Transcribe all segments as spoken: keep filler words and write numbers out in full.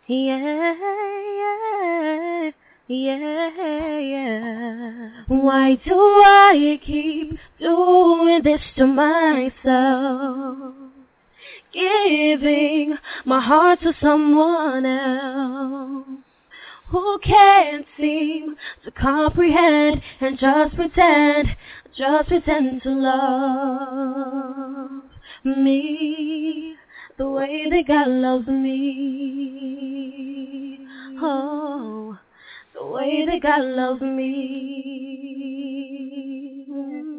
Yeah, yeah, yeah, yeah. Why do I keep doing this to myself? Giving my heart to someone else who can't seem to comprehend and just pretend, just pretend to love me the way that God loves me. Oh, the way that God loves me.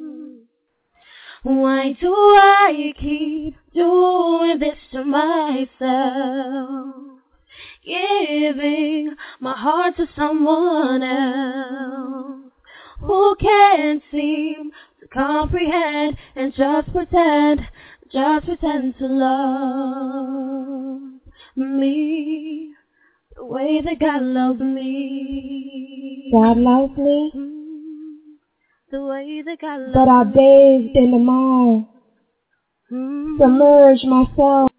Why do I keep doing this to myself? Giving my heart to someone else who can't seem to comprehend and just pretend, just pretend to love me the way that God loves me. God loves me, the way that God loves me. But I bathed in the mind, mm. submerged myself.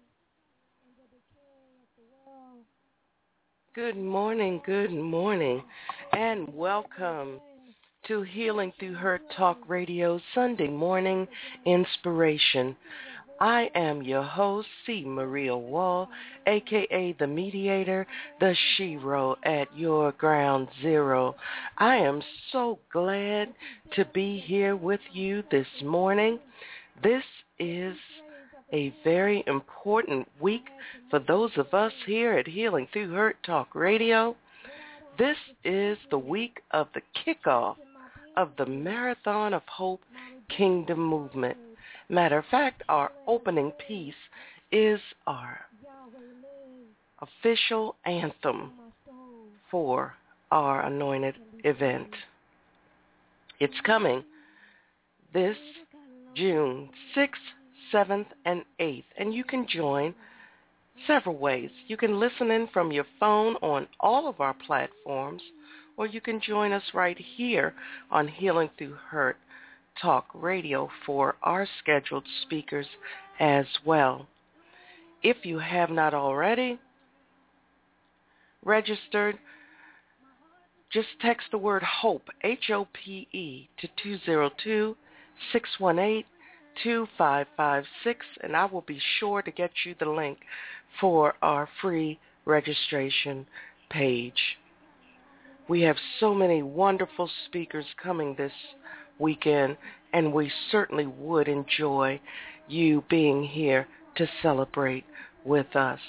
Good morning, good morning, and welcome to Healing Through Hurt Talk Radio Sunday Morning Inspiration. I am your host, C. Maria Wall, a k a. The Mediator, the Shero at your ground zero. I am so glad to be here with you this morning. This is a very important week for those of us here at Healing Through Hurt Talk Radio. This is the week of the kickoff of the Marathon of Hope Kingdom Movement. Matter of fact, our opening piece is our official anthem for our anointed event. It's coming this June sixth, seventh, and eighth, and you can join several ways. You can listen in from your phone on all of our platforms, or you can join us right here on Healing Through Hurt Talk Radio for our scheduled speakers as well. If you have not already registered, just text the word HOPE, H O P E, to two zero two, six one eight, two five five six, and I will be sure to get you the link for our free registration page. We have so many wonderful speakers coming this weekend, and we certainly would enjoy you being here to celebrate with us.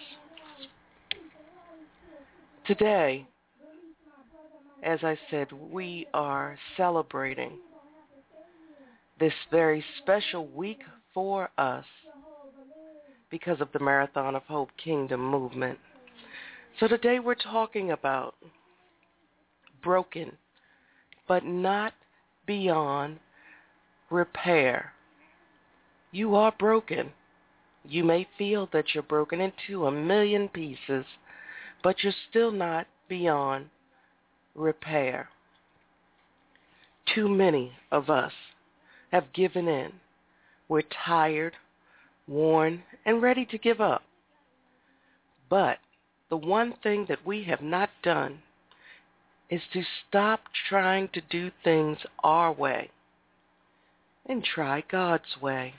Today, as I said, we are celebrating this very special week for us because of the Marathon of Hope Kingdom Movement. So today we're talking about broken, but not beyond repair. You are broken. You may feel that you're broken into a million pieces, but you're still not beyond repair. Too many of us have given in. We're tired, worn, and ready to give up. But the one thing that we have not done is to stop trying to do things our way and try God's way.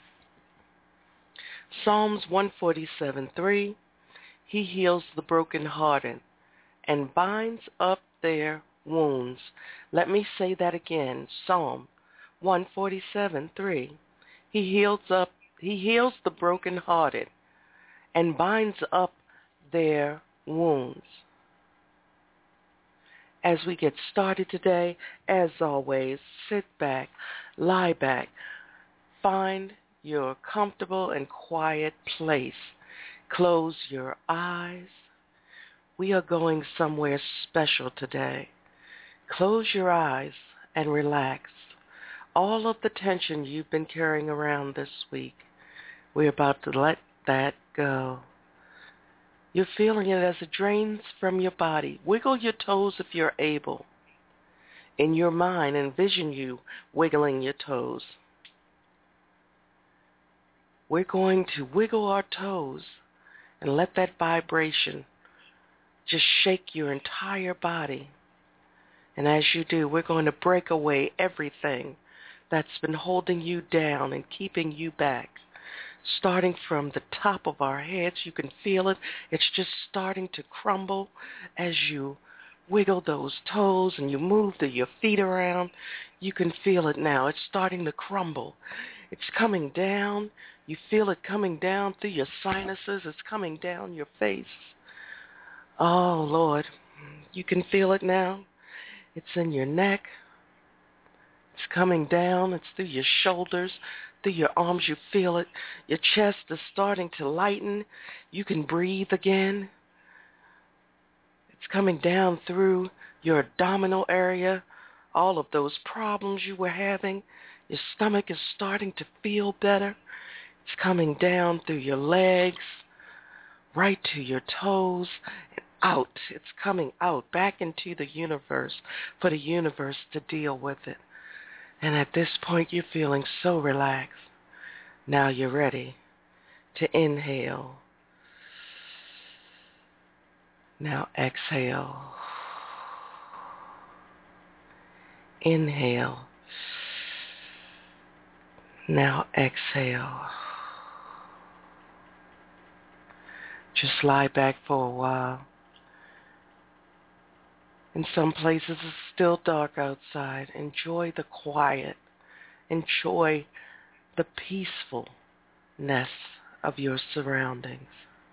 Psalms one forty-seven three, He heals the brokenhearted and binds up their wounds. Let me say that again. Psalm one forty-seven three, He heals up, He heals the brokenhearted and binds up their wounds. As we get started today, as always, sit back, lie back, find your comfortable and quiet place. Close your eyes. We are going somewhere special today. Close your eyes and relax. All of the tension you've been carrying around this week, we're about to let that go. You're feeling it as it drains from your body. Wiggle your toes if you're able. In your mind, envision you wiggling your toes. We're going to wiggle our toes and let that vibration Just shake your entire body. And as you do, we're going to break away everything that's been holding you down and keeping you back. Starting from the top of our heads, you can feel it. It's just starting to crumble as you wiggle those toes and you move the, your feet around. You can feel it now. It's starting to crumble. It's coming down. You feel it coming down through your sinuses. It's coming down your face. Oh, Lord. You can feel it now. It's in your neck. It's coming down. It's through your shoulders, through your arms. You feel it. Your chest is starting to lighten. You can breathe again. It's coming down through your abdominal area. All of those problems you were having. Your stomach is starting to feel better. It's coming down through your legs, right to your toes, and out. It's coming out, back into the universe, for the universe to deal with it. And at this point, you're feeling so relaxed. Now you're ready to inhale. Now exhale. Inhale. Now exhale. Just lie back for a while. In some places it's still dark outside. Enjoy the quiet. Enjoy the peacefulness of your surroundings.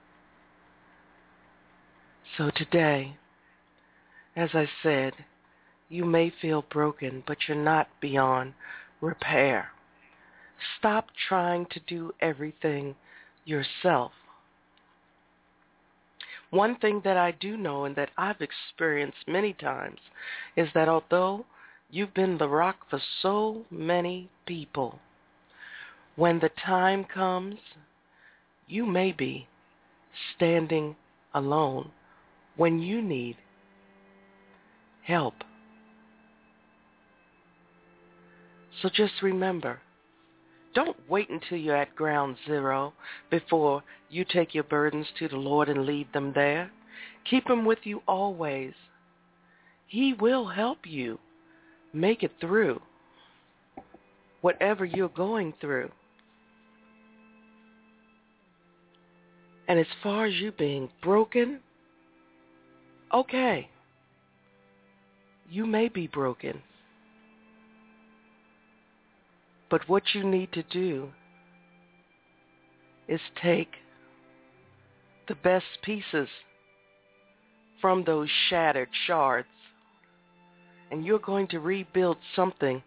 So today, as I said, you may feel broken, but you're not beyond repair. Stop trying to do everything yourself. One thing that I do know and that I've experienced many times is that although you've been the rock for so many people, when the time comes, you may be standing alone when you need help. So just remember, don't wait until you're at ground zero before you take your burdens to the Lord and leave them there. Keep them with you always. He will help you make it through whatever you're going through. And as far as you being broken, okay, you may be broken. But what you need to do is take the best pieces from those shattered shards, and you're going to rebuild something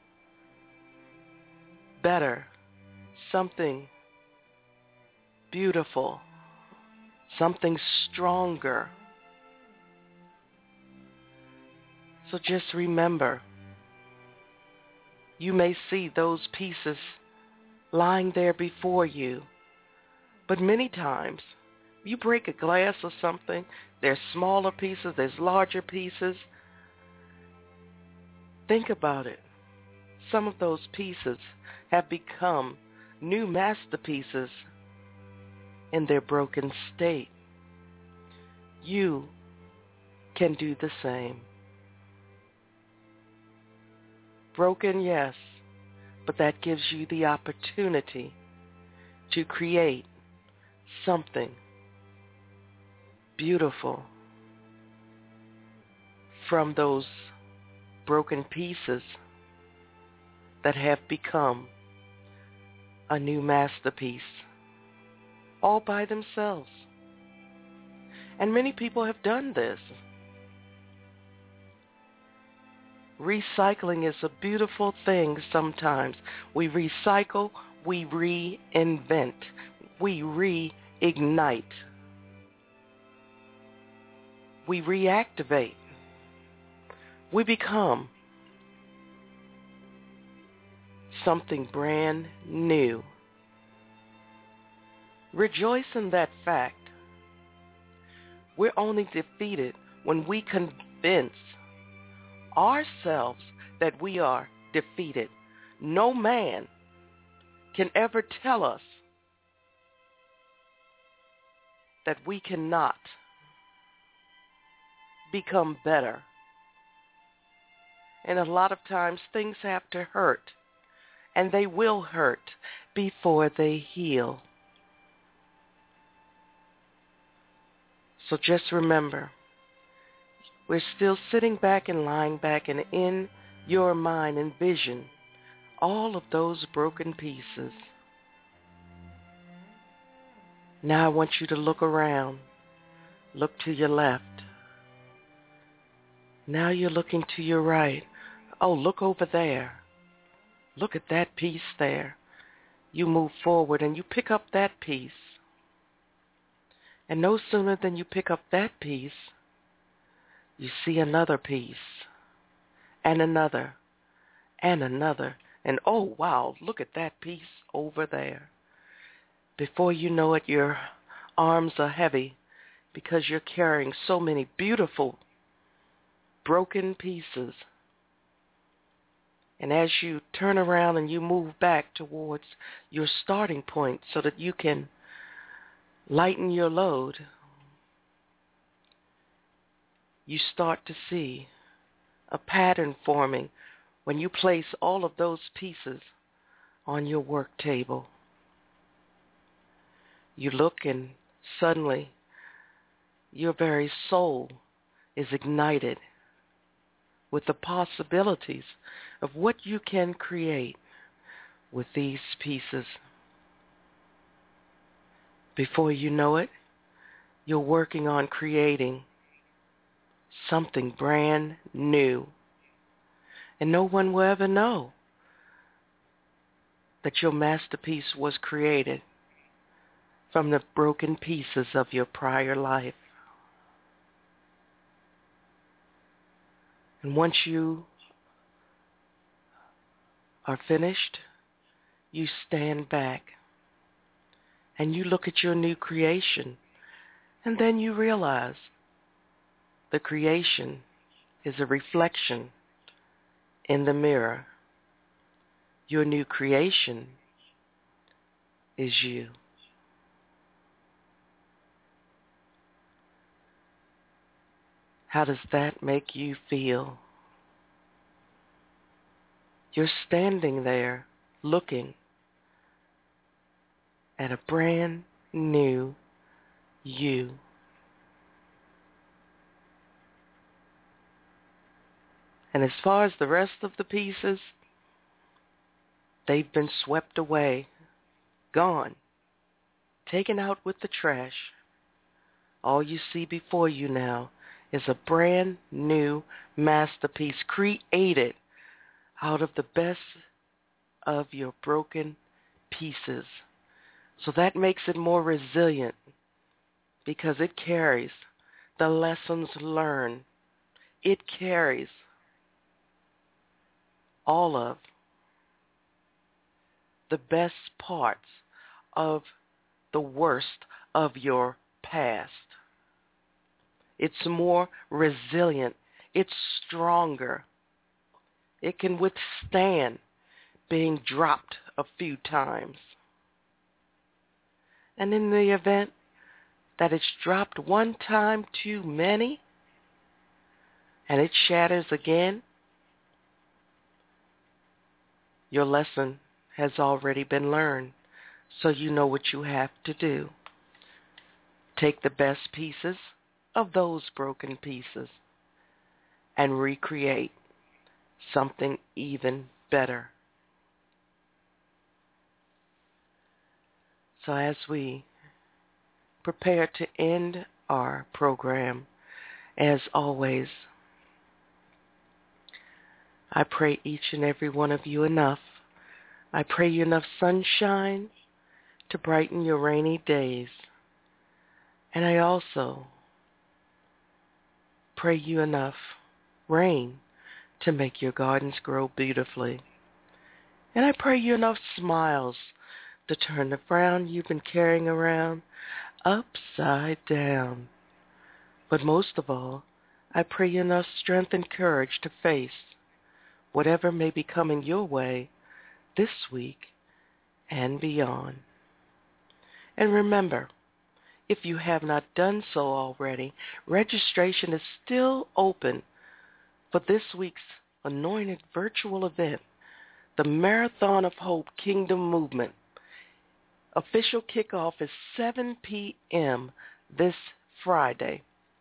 better, something beautiful, something stronger. So just remember, you may see those pieces lying there before you, but many times you break a glass or something, there's smaller pieces, there's larger pieces. Think about it. Some of those pieces have become new masterpieces in their broken state. You can do the same. Broken, yes, but that gives you the opportunity to create something beautiful from those broken pieces that have become a new masterpiece all by themselves. And many people have done this. Recycling is a beautiful thing sometimes. We recycle, we reinvent, we reignite, we reactivate, we become something brand new. Rejoice in that fact. We're only defeated when we convince ourselves that we are defeated. No man can ever tell us that we cannot become better. And a lot of times things have to hurt, and they will hurt before they heal. So just remember, we're still sitting back and lying back, and in your mind envision all of those broken pieces. Now I want you to look around. Look to your left. Now you're looking to your right. Oh, look over there. Look at that piece there. You move forward and you pick up that piece. And no sooner than you pick up that piece, you see another piece, and another, and another. And oh, wow, look at that piece over there. Before you know it, your arms are heavy because you're carrying so many beautiful broken pieces. And as you turn around and you move back towards your starting point so that you can lighten your load, you start to see a pattern forming when you place all of those pieces on your work table. You look and suddenly your very soul is ignited with the possibilities of what you can create with these pieces. Before you know it, you're working on creating something brand new. And no one will ever know that your masterpiece was created from the broken pieces of your prior life. And once you are finished, you stand back and you look at your new creation, and then you realize the creation is a reflection in the mirror. Your new creation is you. How does that make you feel? You're standing there looking at a brand new you. And as far as the rest of the pieces, they've been swept away, gone, taken out with the trash. All you see before you now is a brand new masterpiece created out of the best of your broken pieces. So that makes it more resilient because it carries the lessons learned. It carries all of the best parts of the worst of your past. It's more resilient. It's stronger. It can withstand being dropped a few times. And in the event that it's dropped one time too many and it shatters again, your lesson has already been learned, so you know what you have to do. Take the best pieces of those broken pieces and recreate something even better. So as we prepare to end our program, as always, I pray each and every one of you enough. I pray you enough sunshine to brighten your rainy days. And I also pray you enough rain to make your gardens grow beautifully. And I pray you enough smiles to turn the frown you've been carrying around upside down. But most of all, I pray you enough strength and courage to face whatever may be coming your way this week and beyond. And remember, If you have not done so already, registration is still open for this week's anointed virtual event, the Marathon of Hope Kingdom Movement. Official kickoff is seven p.m. this Friday.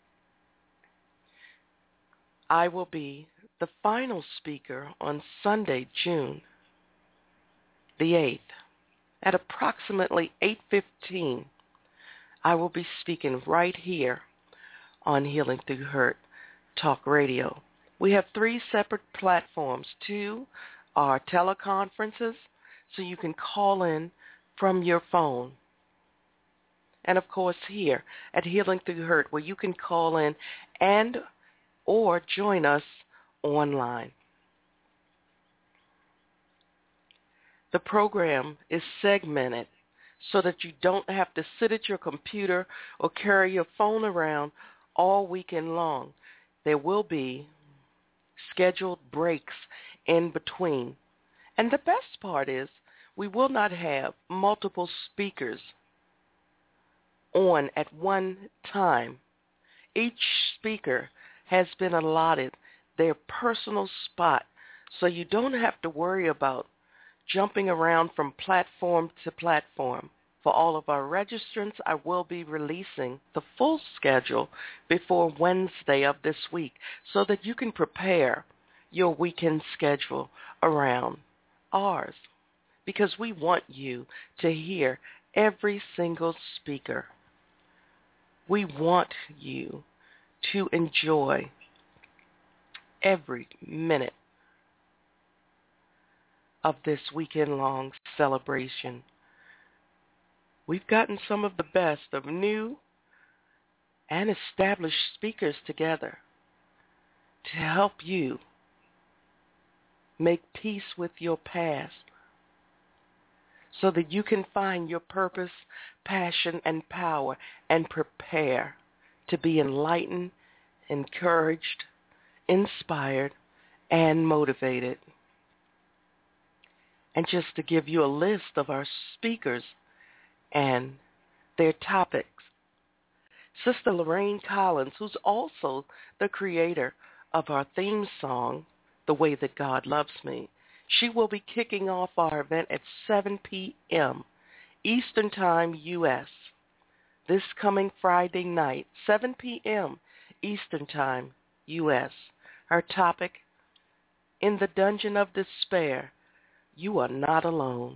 I will be the final speaker on Sunday, June the eighth. At approximately eight fifteen, I will be speaking right here on Healing Through Hurt Talk Radio. We have three separate platforms. Two are teleconferences, so you can call in from your phone. And, of course, here at Healing Through Hurt, where you can call in and or join us online. The program is segmented so that you don't have to sit at your computer or carry your phone around all weekend long. There will be scheduled breaks in between. And the best part is we will not have multiple speakers on at one time. Each speaker has been allotted their personal spot, so you don't have to worry about jumping around from platform to platform. For all of our registrants, I will be releasing the full schedule before Wednesday of this week so that you can prepare your weekend schedule around ours, because we want you to hear every single speaker. We want you to enjoy every minute of this weekend-long celebration. We've gotten some of the best of new and established speakers together to help you make peace with your past so that you can find your purpose, passion, and power and prepare to be enlightened, encouraged, inspired, and motivated. And just to give you a list of our speakers and their topics, Sister Lorraine Collins, who's also the creator of our theme song, The Way That God Loves Me, she will be kicking off our event at seven p.m. Eastern Time, U S this coming Friday night, seven p.m. Eastern Time, U S Her topic, In the Dungeon of Despair, You Are Not Alone.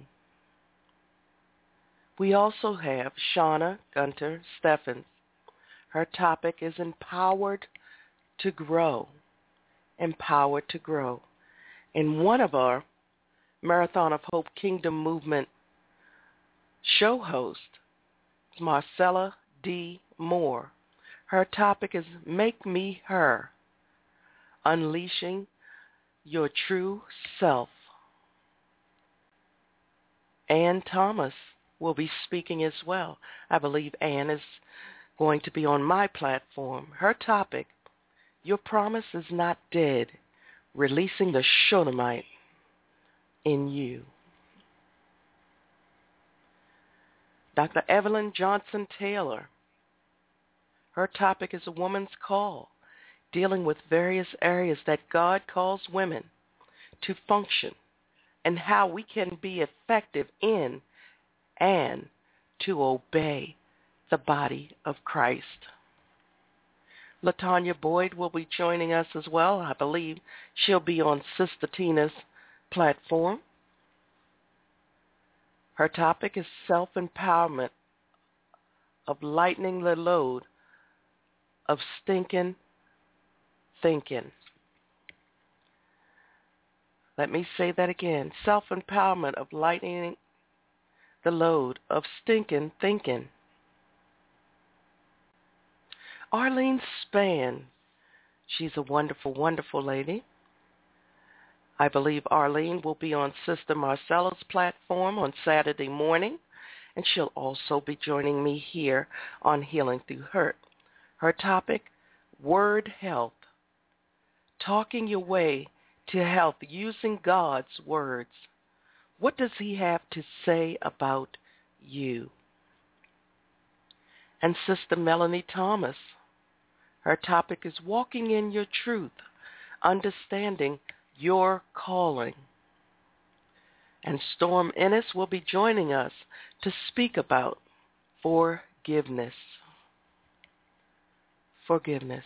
We also have Shauna Gunter Steffens. Her topic is Empowered to Grow. Empowered to Grow. And one of our Marathon of Hope Kingdom Movement show hosts, Marcella D. Moore. Her topic is Make Me Her, Unleashing Your True Self. Ann Thomas will be speaking as well. I believe Ann is going to be on my platform. Her topic, Your Promise is Not Dead, Releasing the Shunammite in You. Doctor Evelyn Johnson Taylor. Her topic is A Woman's Call, dealing with various areas that God calls women to function and how we can be effective in and to obey the body of Christ. LaTanya Boyd will be joining us as well. I believe she'll be on Sister Tina's platform. Her topic is self-empowerment of lightening the load of stinking thinking. Let me say that again. Self-empowerment of lightening the load of stinking thinking. Arlene Spann, she's a wonderful, wonderful lady. I believe Arlene will be on Sister Marcella's platform on Saturday morning, and she'll also be joining me here on Healing Through Hurt. Her topic, Word Health, talking your way to health using God's words. What does he have to say about you? And Sister Melanie Thomas, her topic is Walking in Your Truth, Understanding Your Calling. And Storm Ennis will be joining us to speak about forgiveness. Forgiveness.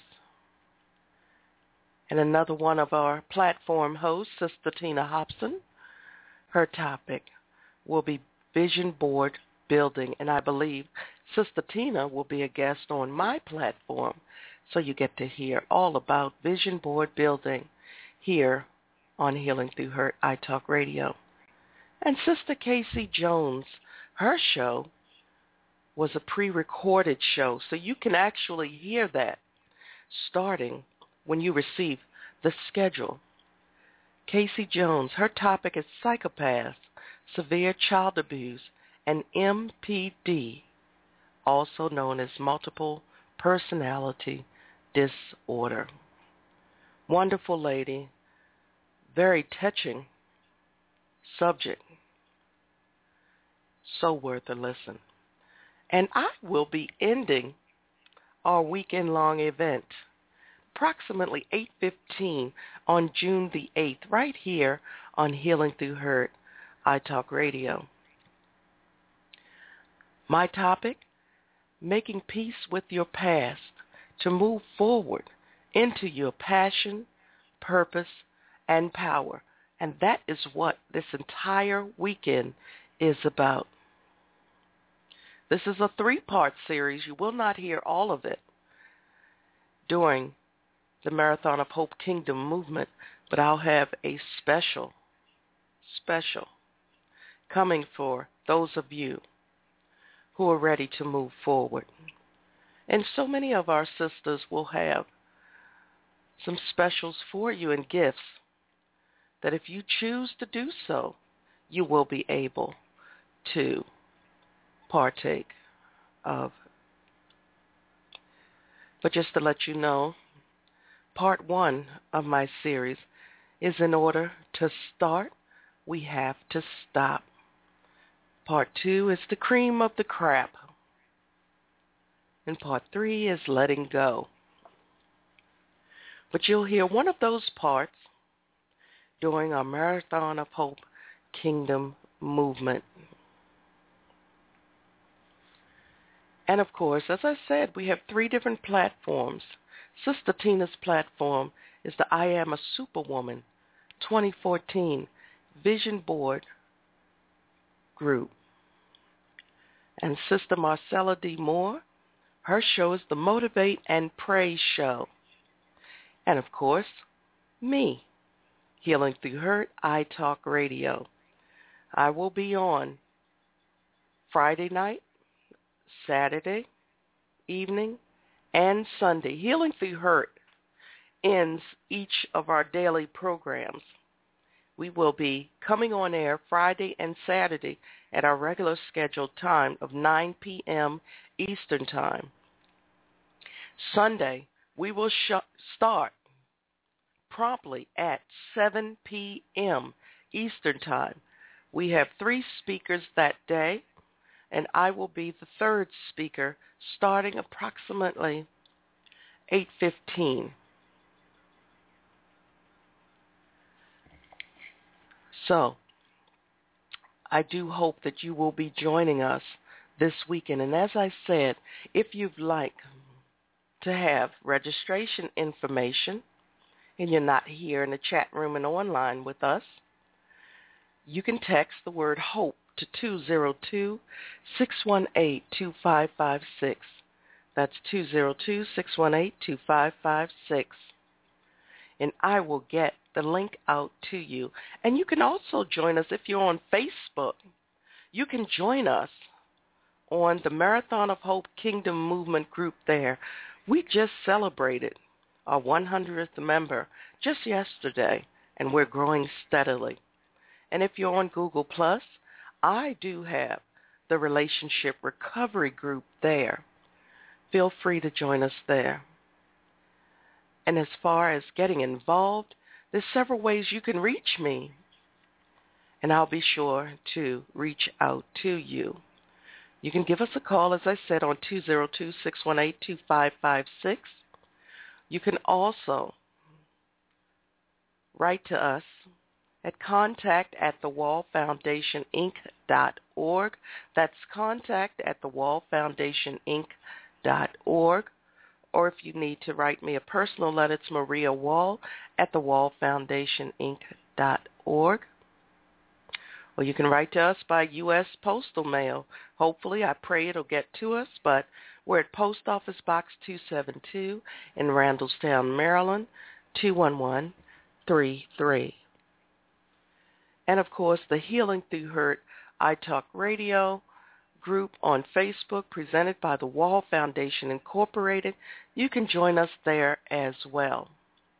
And another one of our platform hosts, Sister Tina Hobson, her topic will be Vision Board Building. And I believe Sister Tina will be a guest on my platform, so you get to hear all about Vision Board Building here on Healing Through Hurt iTalk Radio. And Sister Casey Jones, her show was a pre-recorded show, so you can actually hear that starting when you receive the schedule. Casey Jones, her topic is psychopaths, severe child abuse, and M P D, also known as multiple personality disorder. Wonderful lady, very touching subject, so worth a listen. And I will be ending our weekend-long event approximately eight fifteen on June the eighth, right here on Healing Through Hurt iTalk Radio. My topic, making peace with your past to move forward into your passion, purpose, and power. And that is what this entire weekend is about. This is a three-part series. You will not hear all of it during the Marathon of Hope Kingdom movement, but I'll have a special, special coming for those of you who are ready to move forward. And so many of our sisters will have some specials for you and gifts that if you choose to do so, you will be able to partake of. But just to let you know, part one of my series is in order to start, we have to stop. Part two is the cream of the crop. And part three is letting go. But you'll hear one of those parts during our Marathon of Hope Kingdom movement. And of course, as I said, we have three different platforms. Sister Tina's platform is the I Am a Superwoman twenty fourteen Vision Board Group. And Sister Marcella D. Moore, her show is the Motivate and Pray Show. And of course, me, Healing Through Hurt iTalk Radio. I will be on Friday night, Saturday evening, and Sunday. Healing Through Hurt ends each of our daily programs. We will be coming on air Friday and Saturday at our regular scheduled time of nine p.m. Eastern Time. Sunday, we will sh- start promptly at seven p.m. Eastern Time. We have three speakers that day, and I will be the third speaker starting approximately eight fifteen. So, I do hope that you will be joining us this weekend. And as I said, if you'd like to have registration information and you're not here in the chat room and online with us, you can text the word HOPE to two zero two, six one eight, two five five six. That's two zero two, six one eight, two five five six. And I will get the link out to you. And you can also join us if you're on Facebook. You can join us on the Marathon of Hope Kingdom Movement group there. We just celebrated our one hundredth member just yesterday, and we're growing steadily. And if you're on Google Plus, I do have the Relationship Recovery group there. Feel free to join us there. And as far as getting involved, there's several ways you can reach me, and I'll be sure to reach out to you. You can give us a call, as I said, on two zero two, six one eight, two five five six. You can also write to us at contact at the wall foundation inc dot org. That's contact at the wall foundation inc dot org. Or if you need to write me a personal letter, it's Maria Wall at the wall foundation inc dot org. Or you can write to us by U S postal mail. Hopefully, I pray it'll get to us, but we're at Post Office Box two seventy-two in Randallstown, Maryland, two one one three three. And, of course, the Healing Through Hurt iTalk Radio group on Facebook presented by the Wall Foundation Incorporated. You can join us there as well.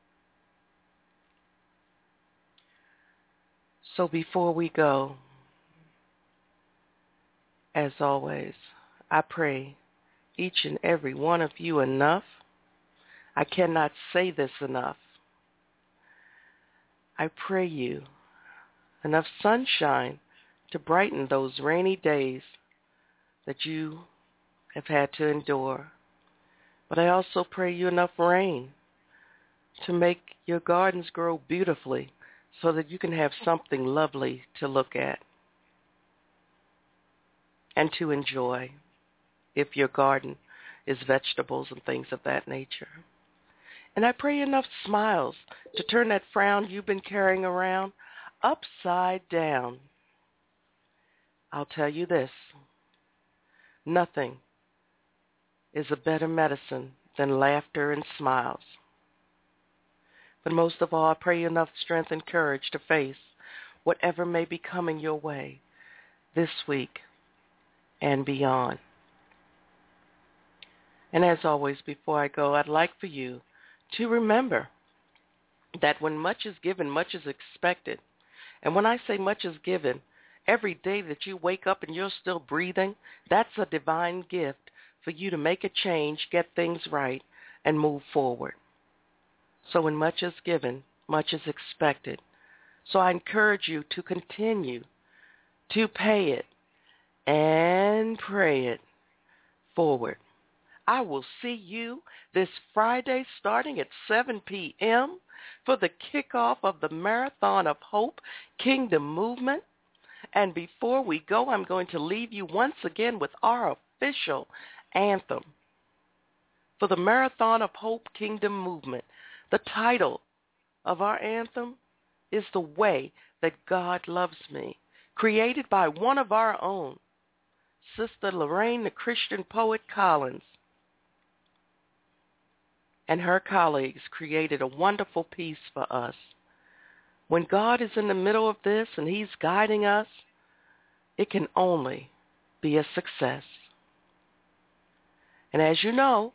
So before we go, as always, I pray each and every one of you enough. I cannot say this enough. I pray you enough sunshine to brighten those rainy days that you have had to endure. But I also pray you enough rain to make your gardens grow beautifully so that you can have something lovely to look at and to enjoy if your garden is vegetables and things of that nature. And I pray enough smiles to turn that frown you've been carrying around upside down. I'll tell you this, nothing is a better medicine than laughter and smiles. But most of all, I pray you enough strength and courage to face whatever may be coming your way this week and beyond. And as always, before I go, I'd like for you to remember that when much is given, much is expected. And when I say much is given, every day that you wake up and you're still breathing, that's a divine gift for you to make a change, get things right, and move forward. So when much is given, much is expected. So I encourage you to continue to pay it and pray it forward. I will see you this Friday starting at seven p.m. for the kickoff of the Marathon of Hope Kingdom Movement. And before we go, I'm going to leave you once again with our official anthem for the Marathon of Hope Kingdom Movement. The title of our anthem is The Way That God Loves Me, created by one of our own, Sister Lorraine the Christian Poet Collins. And her colleagues created a wonderful piece for us. When God is in the middle of this and he's guiding us, it can only be a success. And as you know,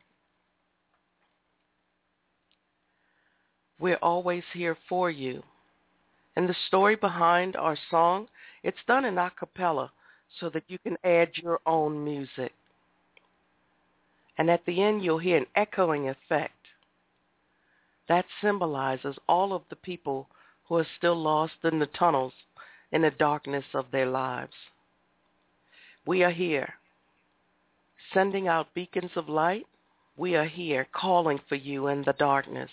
we're always here for you. And the story behind our song, it's done in a cappella so that you can add your own music. And at the end, you'll hear an echoing effect. That symbolizes all of the people who are still lost in the tunnels, in the darkness of their lives. We are here, sending out beacons of light. We are here calling for you in the darkness.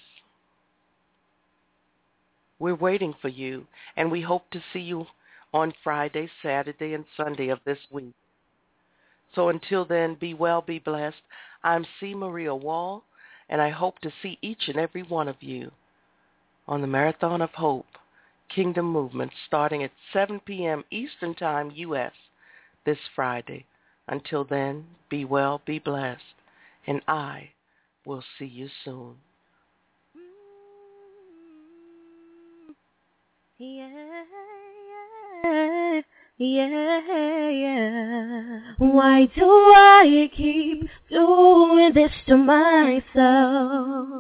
We're waiting for you, and we hope to see you on Friday, Saturday, and Sunday of this week. So until then, be well, be blessed. I'm C. Maria Wall, and I hope to see each and every one of you on the Marathon of Hope Kingdom Movement starting at seven p.m. Eastern Time, U S, this Friday. Until then, be well, be blessed, and I will see you soon. Yeah, yeah, yeah, yeah. Why do I keep doing this to myself?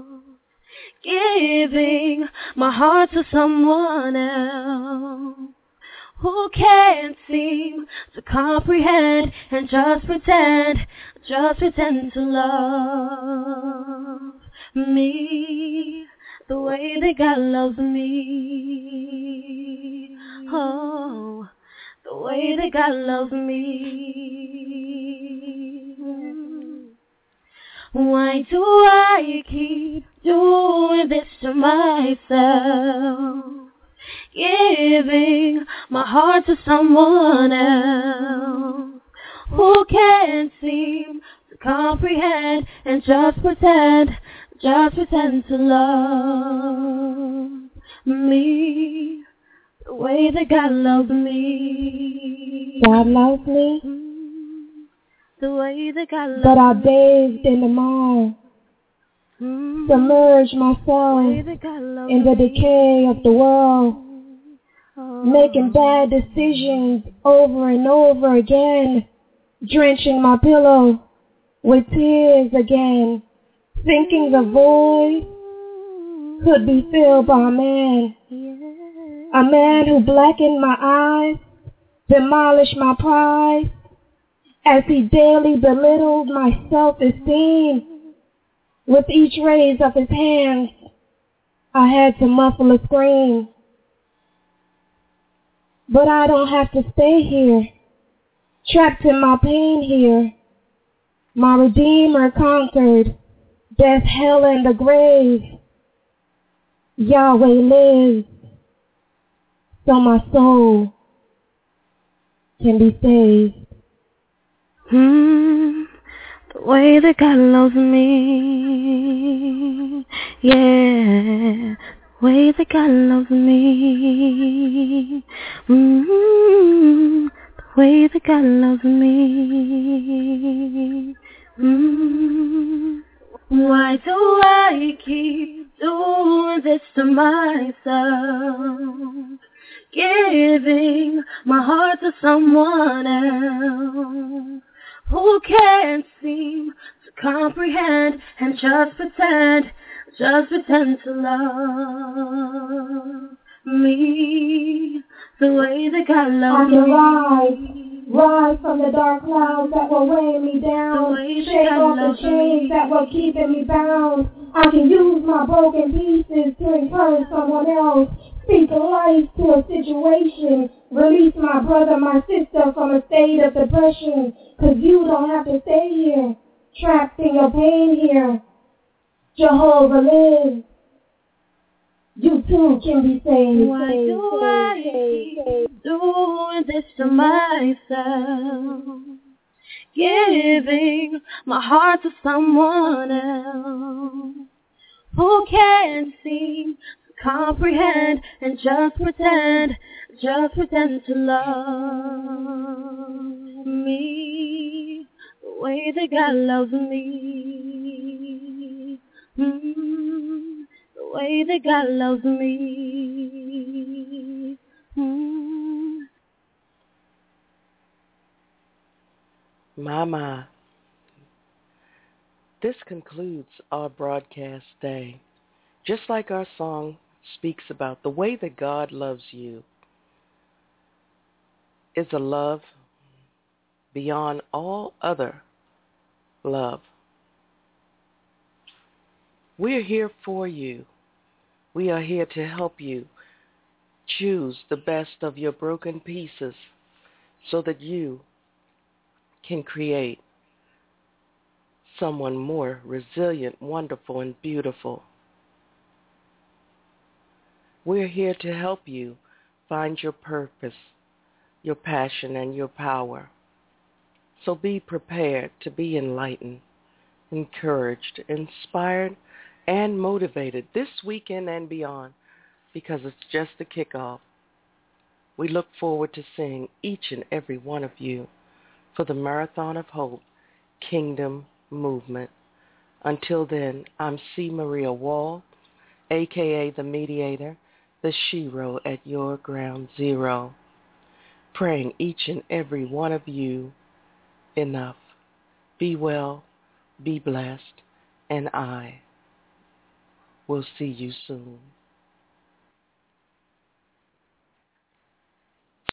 Giving my heart to someone else who can't seem to comprehend and just pretend, just pretend to love me the way that God loves me. Oh, the way that God loves me. Why do I keep doing this to myself? Giving my heart to someone else who can't seem to comprehend and just pretend, just pretend to love me the way that God loves me. God loves me, the way that God loves me. But I bathed in the mire, Mm. submerged myself in the decay of the world, Oh. making bad decisions over and over again, drenching my pillow with tears again, thinking the void could be filled by a man, a man who blackened my eyes, demolished my pride, as he daily belittled my self-esteem. With each raise of his hands, I had to muffle a scream. But I don't have to stay here, trapped in my pain here. My Redeemer conquered death, hell, and the grave. Yahweh lives, so my soul can be saved. Hmm. The way that God loves me, yeah, the way that God loves me, mm-hmm. The way that God loves me, mm-hmm. Why do I keep doing this to myself, giving my heart to someone else who can't seem to comprehend and just pretend, just pretend to love me the way that God loves me. I can rise, rise from the dark clouds that will weigh me down, shake off the chains that were keeping me bound. I can use my broken pieces to encourage someone else, speak life to a situation, release my brother, my sister from a state of depression, cause you don't have to stay here, trapped in your pain here. Jehovah lives. You too can be saved. Why do I keep doing this to myself, giving my heart to someone else who can't seem to comprehend and just pretend, just pretend to love me the way that God loves me, mm, the way that God loves me. Mm. Mama, this concludes our broadcast day. Just like our song speaks about, the way that God loves you is a love beyond all other love. We're here for you. We are here to help you choose the best of your broken pieces so that you can create someone more resilient, wonderful, and beautiful. We're here to help you find your purpose, your passion, and your power. So be prepared to be enlightened, encouraged, inspired, and motivated this weekend and beyond, because it's just the kickoff. We look forward to seeing each and every one of you for the Marathon of Hope Kingdom Movement. Until then, I'm C. Maria Wall, a k a the Mediator, the Shero at your ground zero, praying each and every one of you enough. Be well, be blessed, and I will see you soon.